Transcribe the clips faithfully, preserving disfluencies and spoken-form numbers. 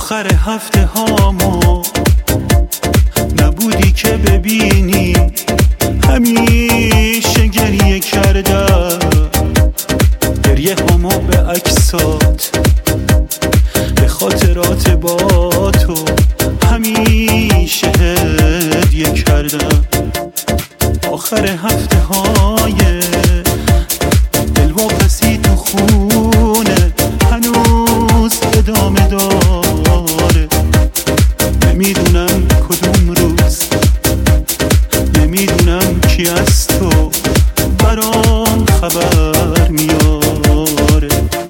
آخر هفته هامو نبودی که ببینی، همیشه گریه کردم، گریه هامو به عکسات، به خاطرات با تو همیشه هدیه کردم. آخر هفته های دلواپسی تو خونه هنوز ادامه داره، نمیدونم کدوم روز، نمیدونم کی از تو برام خبر میاره.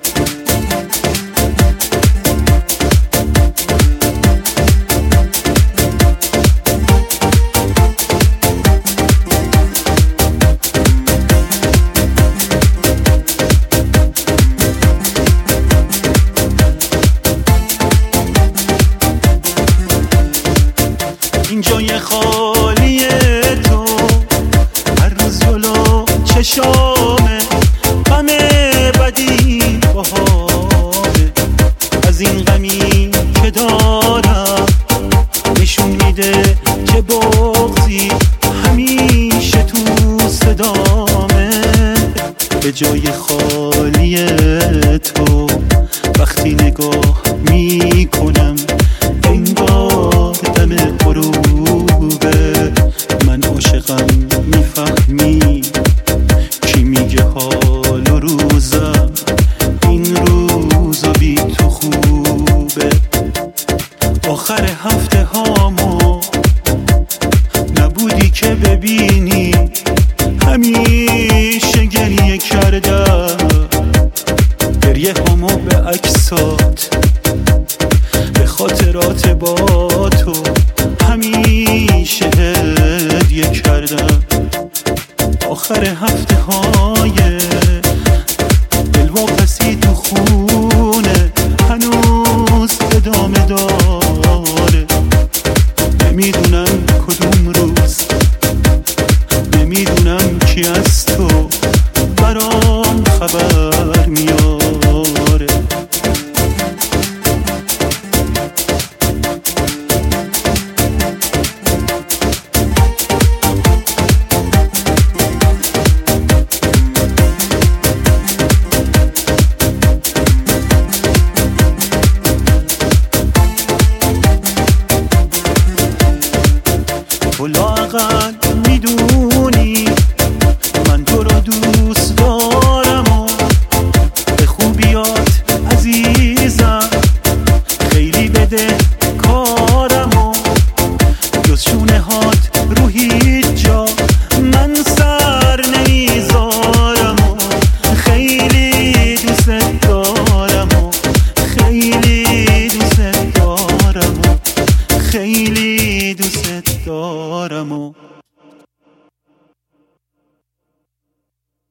این جای خالی تو هر روز جلو چشامه، غم بدی بهاره، از این غمی که دارم نشون میده که بغضی همیشه تو صدامه. به جای خالی تو وقتی نگاه میکنم انگار دم غروبه، من عاشقم میفهمی کی میگه حال و روزم این روزا بی تو خوبه. آخر هفته هامو نبودی که ببینی، همیشه گریه کردم، گریه هامو به عکسات، به خاطرات با تو همیشه هدیه کردم. آخر هفته های دلواپسی تو خونه هنوز ادامه داره، نمیدونم کدوم روز، نمیدونم کی از تو برام خبر میاره. تو لااقل میدونی من تو رو دوست دارم و به خوبیات عزیزم خیلی بده کارم و جز شونه هات رو هیچ جا من سر نمیذارم و خیلی دوست دارم و خیلی دوست دارم و خیلی دوست دارم و